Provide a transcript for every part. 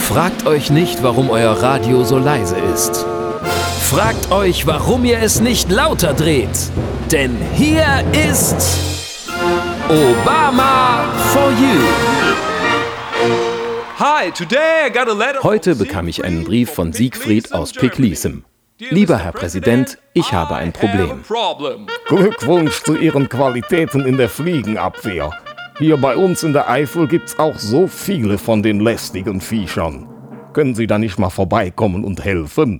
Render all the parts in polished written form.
Fragt euch nicht, warum euer Radio so leise ist. Fragt euch, warum ihr es nicht lauter dreht. Denn hier ist Obama for You. Heute bekam ich einen Brief von Siegfried aus Piklisem. Lieber Herr Präsident, ich habe ein Problem. Glückwunsch zu Ihren Qualitäten in der Fliegenabwehr. Hier bei uns in der Eifel gibt's auch so viele von den lästigen Viechern. Können Sie da nicht mal vorbeikommen und helfen?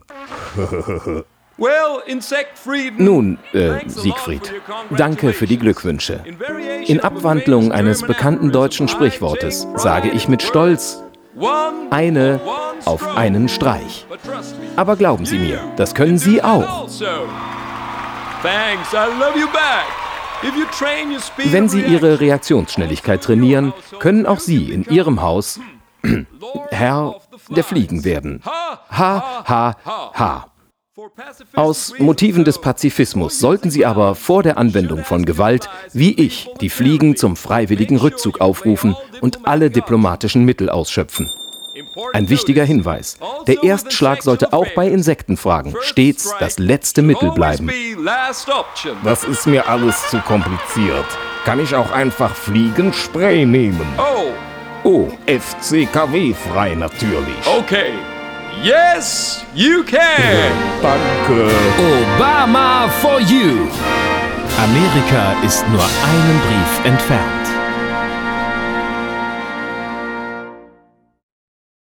Nun, Siegfried, danke für die Glückwünsche. In Abwandlung eines bekannten deutschen Sprichwortes sage ich mit Stolz: eine auf einen Streich. Aber glauben Sie mir, das können Sie auch. Wenn Sie Ihre Reaktionsschnelligkeit trainieren, können auch Sie in Ihrem Haus Herr der Fliegen werden. Ha, ha, ha. Aus Motiven des Pazifismus sollten Sie aber vor der Anwendung von Gewalt, wie ich, die Fliegen zum freiwilligen Rückzug aufrufen und alle diplomatischen Mittel ausschöpfen. Ein wichtiger Hinweis: Der Erstschlag sollte auch bei Insektenfragen stets das letzte Mittel bleiben. Das ist mir alles zu kompliziert. Kann ich auch einfach Fliegenspray nehmen? Oh, FCKW-frei natürlich. Okay. Yes, you can! Danke. Obama for You. Amerika ist nur einen Brief entfernt.